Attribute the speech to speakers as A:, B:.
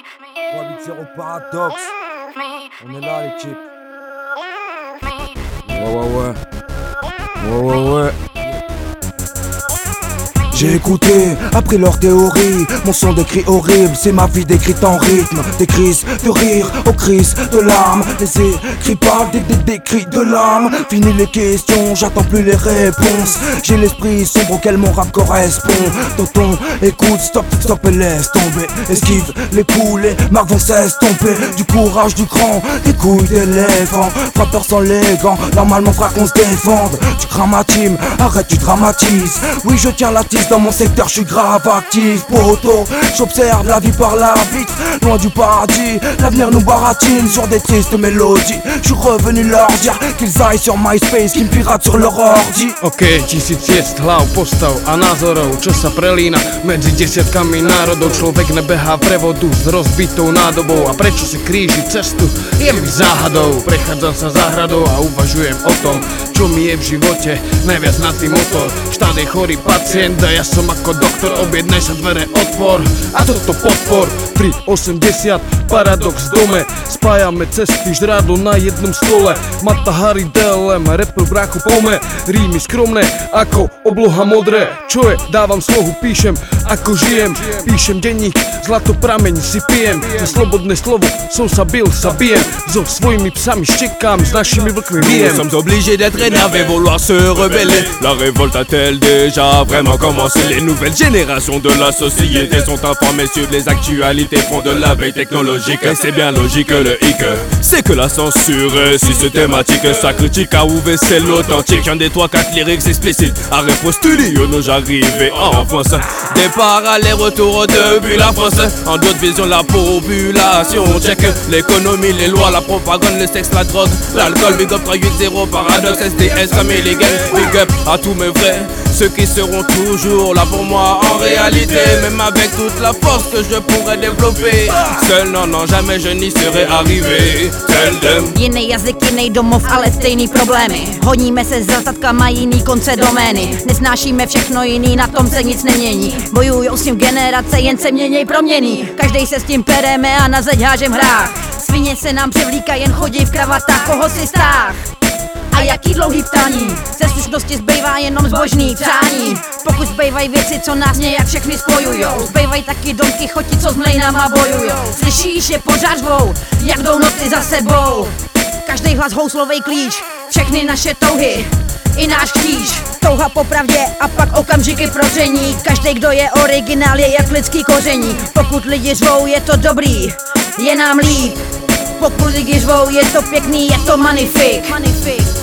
A: 380 Paradox. On est là l'équipe. Ouais. J'ai écouté, après leur théorie, mon son décrit horrible, c'est ma vie décrite en rythme. Des crises de rire, aux crises de larmes, les écrits parlent des cris de larmes. Fini les questions, j'attends plus les réponses. J'ai l'esprit sombre auquel mon rap correspond. Tonton, écoute, stop et laisse tomber. Esquive les coups, les marques vont s'estomper. Du courage, du cran, des couilles d'éléphant. Frappeur sans les gants, normalement frère qu'on se défende. Tu crains ma team, arrête tu dramatises. Oui je tiens la tisse. Dans mon secteur je suis grave actif, poto. J'observe la vie par la vitre, loin du paradis. L'avenir nous baratine sur des tristes mélodies. Je suis revenu leur dire qu'ils aillent sur MySpace, qu'ils me piratent sur leur ordi.
B: OK, 1000 ciest, hlav, postav a názorov, čo sa prelína medzi desiatkami národov. Človek nebehá v prevodu s rozbitou nádobou. A prečo si kríži cestu, je mi záhadou. Prechádzam sa záhradou a uvažujem o tom, čo mi je v živote najviac na tým motor. Štát je chorý pacient a ja som ako doktor, objednaj sa dvere odpor a toto podpor. 380 Paradox v dome, spájame cesty žrádlo na jednom stole. Mata Harry DLM, rapper brácho pome, rímy skromné ako obloha modré. Čo je, dávam slohu, píšem ako žijem. Píšem denník, zlato prameň si pijem. Za slobodné slovo som sa bil, sa bijem. So svojimi psami štekám, s našimi vlkmi vijem.
C: Nous sommes obligés d'être énervés, vouloir se rebeller. La révolte a-t-elle déjà vraiment commencé? Les nouvelles générations de la société sont informées sur les actualités, font de la veille technologique. Et c'est bien logique, le hic, c'est que la censure est systématique. Sa critique a ouvert c'est l'authentique. Un des 3-4 lyrics explicites à Refo Studio, nous arrivés en France. Départ, aller-retour depuis la France. En d'autres visions, la population check. L'économie, les lois, la propagande, le sexe, la drogue, l'alcool. Big up 380 Paradox, SDS, family gang. Big up à tous mes vrais, ceux qui seront toujours là pour moi en réalité. Même avec toute la force que je pourrais développer, seul non, jamais je n'y serais arrivé. Tell them.
D: Jiný jazyk, jiný domov, ale stejný problémy. Honíme se za statkama, jiný konce domény. Nesnášíme všechno jiný, na tom se nic nemění. Bojujou s tím generace, jen se měněj proměný. Každej se s tím pereme a na zeď hážem hrách. Svině se nám převlíkají, jen chodí v kravatách, koho si stáh. A jaký dlouhý ptání, ze slušnosti zbývá jenom zbožný přání. Pokud zbývají věci, co nás nějak všechny spojujou, zbývají taky domky choti, co s mlejnama bojujou. Slyšíš, je pořád řvou, jak jdou noty za sebou. Každý hlas houslovej klíč, všechny naše touhy i náš kříž. Touha po pravdě a pak okamžiky proření. Každý, kdo je originál, je jak lidský koření. Pokud lidi řvou, je to dobrý, je nám líp. Pokud lidi řvou, je to pěkný, je to magnifik.